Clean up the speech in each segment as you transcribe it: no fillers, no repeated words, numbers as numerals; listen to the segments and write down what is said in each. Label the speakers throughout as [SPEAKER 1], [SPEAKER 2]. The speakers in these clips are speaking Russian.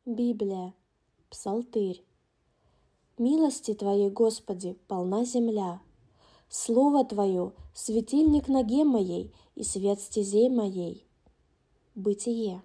[SPEAKER 1] Библия. Псалтырь. Милости Твоей, Господи, полна земля. Слово Твое — светильник ноге моей и свет стезей моей. Бытие.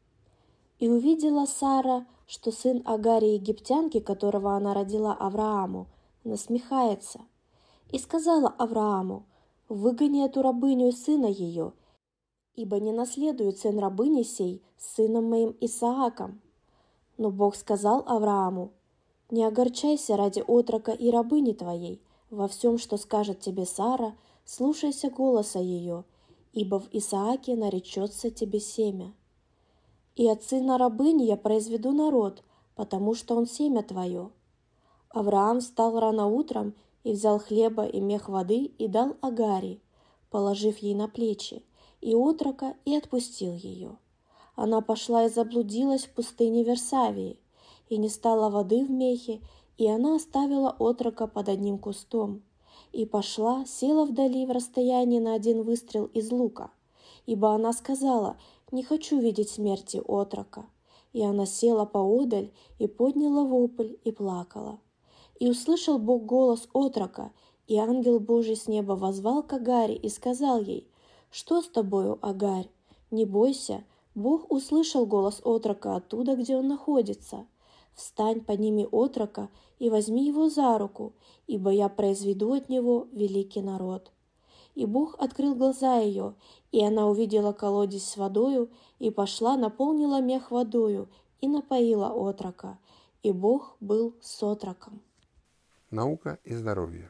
[SPEAKER 1] И увидела Сара, что сын Агари египтянки, которого она родила Аврааму, насмехается, и сказала Аврааму: «Выгони эту рабыню и сына ее, ибо не наследует сын рабыни сей с сыном моим Исааком». Но Бог сказал Аврааму: «Не огорчайся ради отрока и рабыни твоей, во всем, что скажет тебе Сара, слушайся голоса ее, ибо в Исааке наречется тебе семя. И от сына рабыни я произведу народ, потому что он семя твое». Авраам встал рано утром и взял хлеба и мех воды и дал Агари, положив ей на плечи, и отрока, и отпустил ее. Она пошла и заблудилась в пустыне Версавии, и не стало воды в мехе, и она оставила отрока под одним кустом, и пошла, села вдали в расстоянии на один выстрел из лука, ибо она сказала: «Не хочу видеть смерти отрока». И она села поодаль и подняла вопль и плакала. И услышал Бог голос отрока, и ангел Божий с неба воззвал к Агаре и сказал ей: «Что с тобою, Агарь? Не бойся, Бог услышал голос отрока оттуда, где он находится. Встань, подними отрока и возьми его за руку, ибо я произведу от него великий народ». И Бог открыл глаза ее, и она увидела колодец с водою, и пошла, наполнила мех водою, и напоила отрока. И Бог был с отроком.
[SPEAKER 2] Наука и здоровье.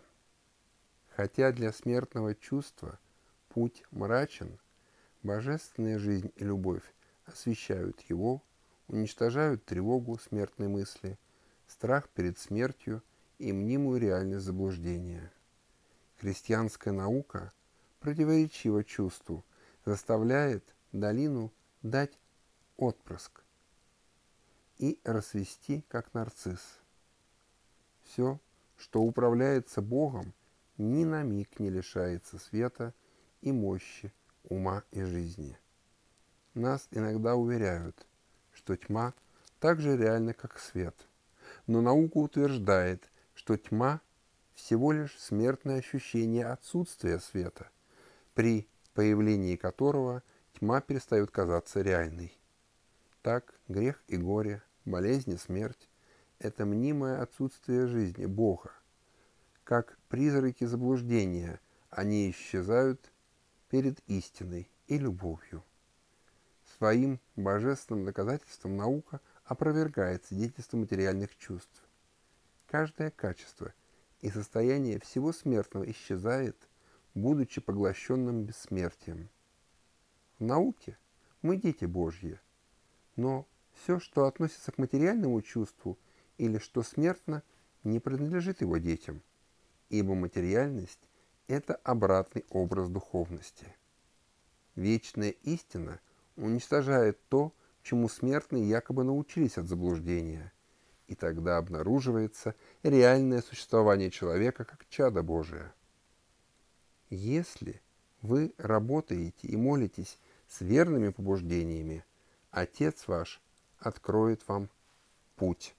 [SPEAKER 2] Хотя для смертного чувства путь мрачен, божественная жизнь и любовь освещают его, уничтожают тревогу смертной мысли, страх перед смертью и мнимую реальность заблуждения. Христианская наука противоречива чувству, заставляет долину дать отпрыск и расцвести, как нарцисс. Все, что управляется Богом, ни на миг не лишается света и мощи, ума и жизни. Нас иногда уверяют, что тьма так же реальна, как свет. Но наука утверждает, что тьма всего лишь смертное ощущение отсутствия света, при появлении которого тьма перестает казаться реальной. Так грех и горе, болезнь и смерть – это мнимое отсутствие жизни Бога. Как призраки заблуждения, они исчезают перед истиной и любовью. Своим божественным доказательством наука опровергает свидетельство материальных чувств. Каждое качество и состояние всего смертного исчезает, будучи поглощенным бессмертием. В науке мы дети Божьи, но все, что относится к материальному чувству или что смертно, не принадлежит его детям, ибо материальность – это обратный образ духовности. Вечная истина уничтожает то, чему смертные якобы научились от заблуждения, и тогда обнаруживается реальное существование человека как чада Божия. Если вы работаете и молитесь с верными побуждениями, Отец ваш откроет вам путь.